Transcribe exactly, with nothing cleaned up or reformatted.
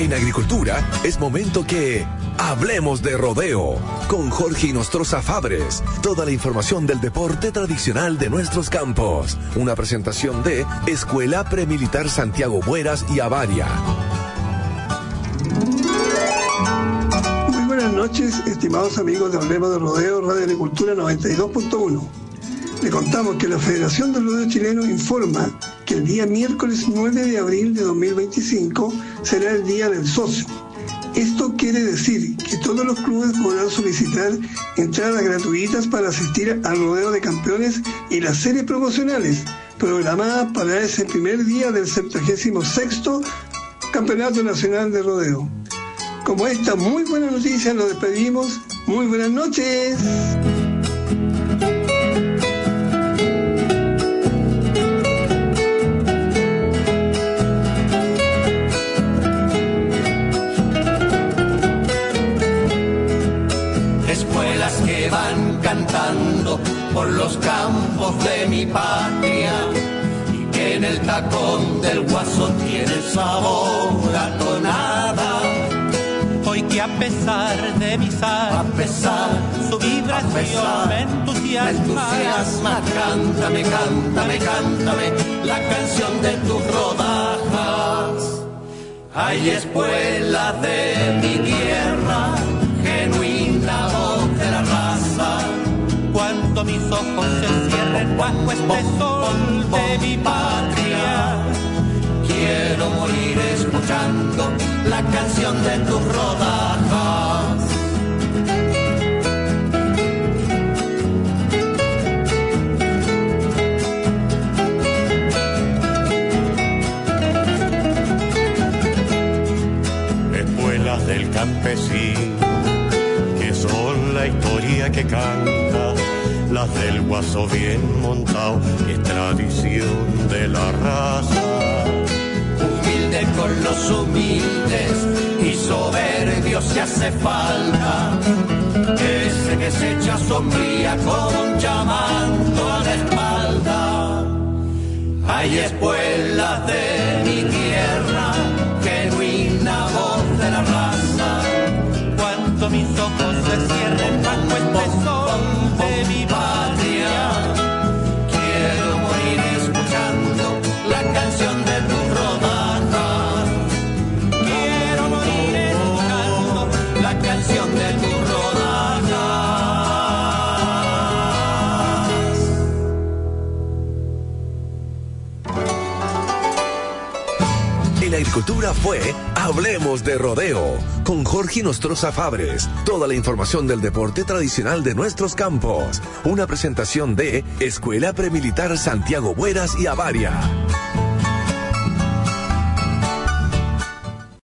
En agricultura es momento que hablemos de rodeo con Jorge Inostroza Fabres. Toda la información del deporte tradicional de nuestros campos. Una presentación de Escuela Premilitar Santiago Bueras y Avaria. Muy buenas noches, estimados amigos de Hablemos de Rodeo, Radio Agricultura noventa y dos punto uno. Le contamos que la Federación del Rodeo Chileno informa que el día miércoles nueve de abril de dos mil veinticinco será el Día del Socio. Esto quiere decir que todos los clubes podrán solicitar entradas gratuitas para asistir al Rodeo de Campeones y las series promocionales programadas para ese primer día del septuagésimo sexto Campeonato Nacional de Rodeo. Como esta muy buena noticia nos despedimos. Muy buenas noches. Escuelas que van cantando por los campos de mi patria y que en el tacón del Guaso tiene sabor a tonada. Hoy que a pesar de mi sal, a pesar, su vibración a pesar, me entusiasma. Me entusiasma, cántame, cántame, cántame la canción de tus rodajas. Hay espuelas de mi tierra, genuina voz de la raza. Cuando mis ojos se cierren bajo este sol de mi patria, quiero morir escuchando la canción de tus rodajas. Espuelas del campesino, que son la historia que canta, las del Guaso bien montado, que es tradición de la raza. Humilde con los humildes y soberbio se hace falta, ese que se echa sombría con llamando a la espalda. Hay espuelas de mi tierra, genuina voz de la raza. Cuando mis ojos se cierren bajo este sol de mi patria, quiero morir escuchando la canción de tus rodajas. Quiero morir escuchando la canción de tus rodajas. En agricultura fue Hablemos de Rodeo con Jorge Inostroza Fabres. Toda la información del deporte tradicional de nuestros campos. Una presentación de Escuela Premilitar Santiago Bueras y Avaria.